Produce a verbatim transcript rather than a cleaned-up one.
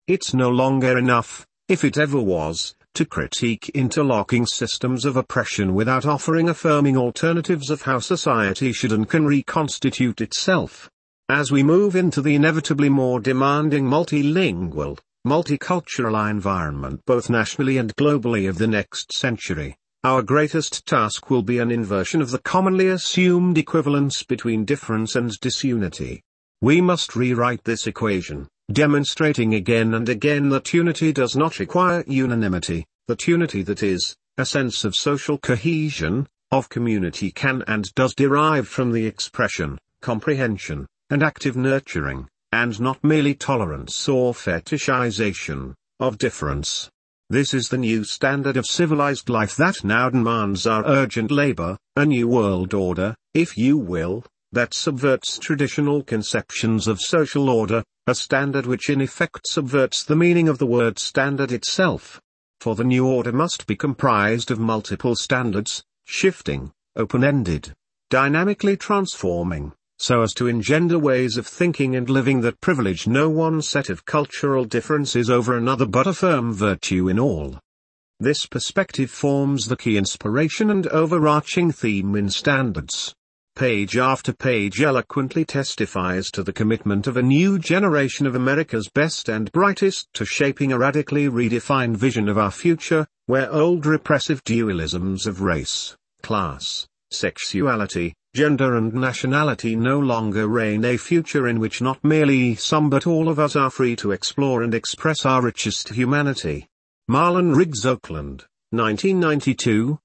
It's no longer enough, if it ever was, to critique interlocking systems of oppression without offering affirming alternatives of how society should and can reconstitute itself. As we move into the inevitably more demanding multilingual, multicultural environment both nationally and globally of the next century, our greatest task will be an inversion of the commonly assumed equivalence between difference and disunity. We must rewrite this equation, demonstrating again and again that unity does not require unanimity, that unity that is, a sense of social cohesion, of community can and does derive from the expression, comprehension, and active nurturing, and not merely tolerance or fetishization, of difference. This is the new standard of civilized life that now demands our urgent labor, a new world order, if you will, that subverts traditional conceptions of social order, a standard which in effect subverts the meaning of the word standard itself. For the new order must be comprised of multiple standards, shifting, open-ended, dynamically transforming, so as to engender ways of thinking and living that privilege no one set of cultural differences over another but affirm virtue in all. This perspective forms the key inspiration and overarching theme in Standards. Page after page eloquently testifies to the commitment of a new generation of America's best and brightest to shaping a radically redefined vision of our future, where old repressive dualisms of race, class, sexuality, gender and nationality no longer reign, a future in which not merely some but all of us are free to explore and express our richest humanity. Marlon Riggs Oakland, nineteen ninety-two,